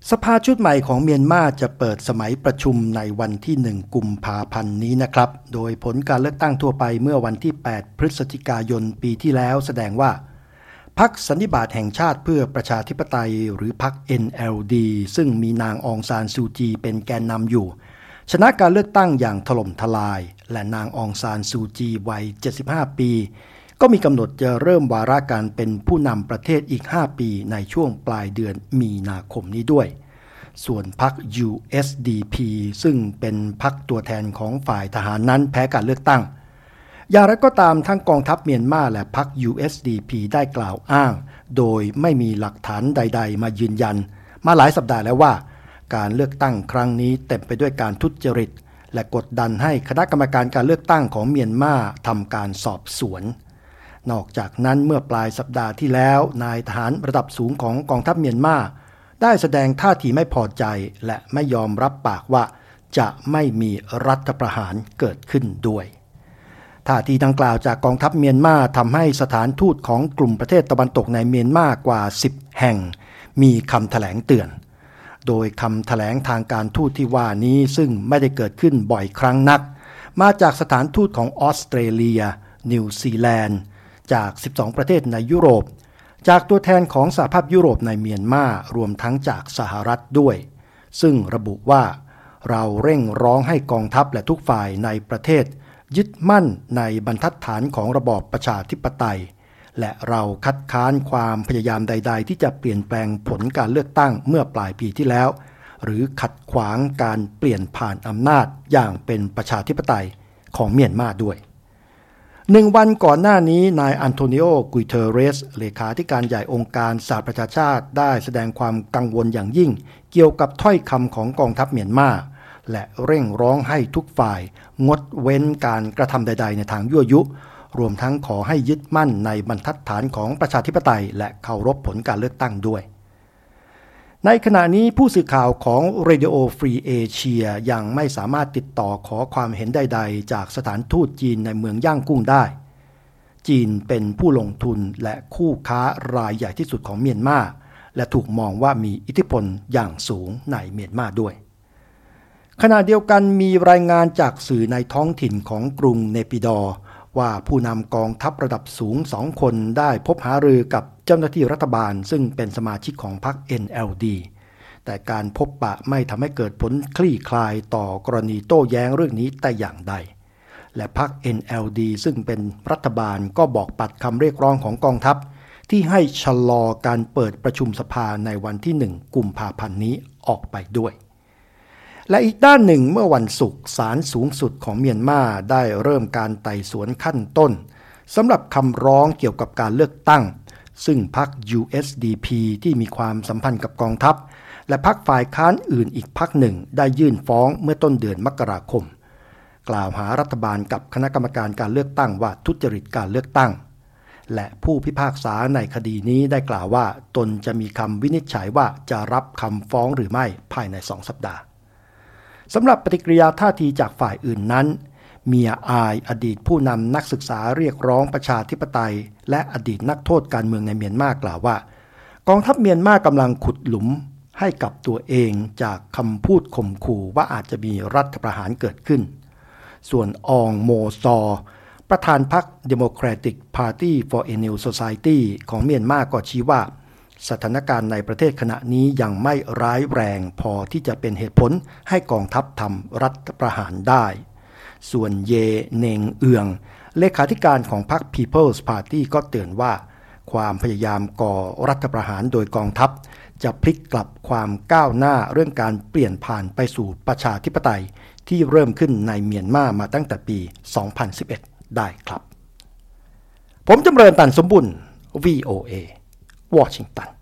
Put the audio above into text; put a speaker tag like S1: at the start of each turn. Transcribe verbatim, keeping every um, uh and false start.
S1: สภาชุดใหม่ของเมียนมาจะเปิดสมัยประชุมในวันที่หนึ่งกุมภาพันธ์นี้นะครับโดยผลการเลือกตั้งทั่วไปเมื่อวันที่แปดพฤศจิกายนปีที่แล้วแสดงว่าพรรคสันนิบาตแห่งชาติเพื่อประชาธิปไตยหรือพรรค เอ็น แอล ดี ซึ่งมีนางองซานซูจีเป็นแกนนำอยู่ชนะการเลือกตั้งอย่างถล่มทลายและนางองซานซูจีวัยเจ็ดสิบห้าปีก็มีกำหนดจะเริ่มวาระการเป็นผู้นำประเทศอีกห้าปีในช่วงปลายเดือนมีนาคมนี้ด้วยส่วนพรรค ยู เอส ดี พี ซึ่งเป็นพรรคตัวแทนของฝ่ายทหารนั้นแพ้การเลือกตั้งอย่างไรก็ตามทั้งกองทัพเมียนมาและพรรค ยู เอส ดี พี ได้กล่าวอ้างโดยไม่มีหลักฐานใดๆมายืนยันมาหลายสัปดาห์แล้วว่าการเลือกตั้งครั้งนี้เต็มไปด้วยการทุจริตและกดดันให้คณะกรรมการการเลือกตั้งของเมียนมาทำการสอบสวนนอกจากนั้นเมื่อปลายสัปดาห์ที่แล้วนายทหารระดับสูงของกองทัพเมียนมาได้แสดงท่าทีไม่พอใจและไม่ยอมรับปากว่าจะไม่มีรัฐประหารเกิดขึ้นด้วยท่าทีดังกล่าวจากกองทัพเมียนมาทำให้สถานทูตของกลุ่มประเทศตะวันตกในเมียนมากว่าสิบแห่งมีคำแถลงเตือนโดยคำแถลงทางการทูตที่ว่านี้ซึ่งไม่ได้เกิดขึ้นบ่อยครั้งนักมาจากสถานทูตของออสเตรเลียนิวซีแลนด์จากสิบสองประเทศในยุโรปจากตัวแทนของสหภาพยุโรปในเมียนมารวมทั้งจากสหรัฐด้วยซึ่งระบุว่าเราเร่งร้องให้กองทัพและทุกฝ่ายในประเทศยึดมั่นในบรรทัดฐานของระบอบประชาธิปไตยและเราคัดค้านความพยายามใดๆที่จะเปลี่ยนแปลงผลการเลือกตั้งเมื่อปลายปีที่แล้วหรือขัดขวางการเปลี่ยนผ่านอำนาจอย่างเป็นประชาธิปไตยของเมียนมาด้วยหนึ่งวันก่อนหน้านี้นายอันโทนิโอ กุยเทเรสเลขาธิการใหญ่องค์การสหประชาชาติได้แสดงความกังวลอย่างยิ่งเกี่ยวกับถ้อยคำของกองทัพเมียนมาและเร่งร้องให้ทุกฝ่ายงดเว้นการกระทำใดๆในทางยั่วยุรวมทั้งขอให้ยึดมั่นในบรรทัดฐานของประชาธิปไตยและเคารพผลการเลือกตั้งด้วยในขณะนี้ผู้สื่อข่าวของ Radio Free Asia ยังไม่สามารถติดต่อขอความเห็นใดๆจากสถานทูตจีนในเมืองย่างกุ้งได้จีนเป็นผู้ลงทุนและคู่ค้ารายใหญ่ที่สุดของเมียนมาและถูกมองว่ามีอิทธิพลอย่างสูงในเมียนมาด้วยขณะเดียวกันมีรายงานจากสื่อในท้องถิ่นของกรุงเนปิดอร์ว่าผู้นำกองทัพระดับสูงสองคนได้พบหารือกับเจ้าหน้าที่รัฐบาลซึ่งเป็นสมาชิกของพรรค เอ็น แอล ดี แต่การพบปะไม่ทำให้เกิดผลคลี่คลายต่อกรณีโต้แย้งเรื่องนี้แต่อย่างใดและพรรค เอ็น แอล ดี ซึ่งเป็นรัฐบาลก็บอกปัดคำเรียกร้องของกองทัพที่ให้ชะลอการเปิดประชุมสภาในวันที่หนึ่งกุมภาพันธ์นี้ออกไปด้วยและอีกด้านหนึ่งเมื่อวันศุกร์ศาลสูงสุดของเมียนมาได้เริ่มการไต่สวนขั้นต้นสำหรับคำร้องเกี่ยวกับการเลือกตั้งซึ่งพรรค ยู เอส ดี พี ที่มีความสัมพันธ์กับกองทัพและพรรคฝ่ายค้านอื่นอีกพรรคหนึ่งได้ยื่นฟ้องเมื่อต้นเดือนมกราคมกล่าวหารัฐบาลกับคณะกรรมการการเลือกตั้งว่าทุจริตการเลือกตั้งและผู้พิพากษาในคดีนี้ได้กล่าวว่าตนจะมีคำวินิจฉัยว่าจะรับคำฟ้องหรือไม่ภายในสองสัปดาห์สำหรับปฏิกิริยาท่าทีจากฝ่ายอื่นนั้นเมียอายอดีตผู้นำนักศึกษาเรียกร้องประชาธิปไตยและอดีตนักโทษการเมืองในเมียนมากล่าวว่ากองทัพเมียนมากำลังขุดหลุมให้กับตัวเองจากคำพูดข่มขู่ว่าอาจจะมีรัฐประหารเกิดขึ้นส่วนอองโมซอประธานพรรค Democratic Party for a New Society ของเมียนมาก็ชี้ว่าสถานการณ์ในประเทศขณะนี้ยังไม่ร้ายแรงพอที่จะเป็นเหตุผลให้กองทัพทำรัฐประหารได้ส่วนเยเนงเอืองเลขาธิการของพรรค People's Party ก็เตือนว่าความพยายามก่อรัฐประหารโดยกองทัพจะพลิกกลับความก้าวหน้าเรื่องการเปลี่ยนผ่านไปสู่ประชาธิปไตยที่เริ่มขึ้นในเมียนมามาตั้งแต่ปี สองพันสิบเอ็ด ได้ครับผมจำเริญ ตันสมบุญ วี โอ เอ วอชิงตัน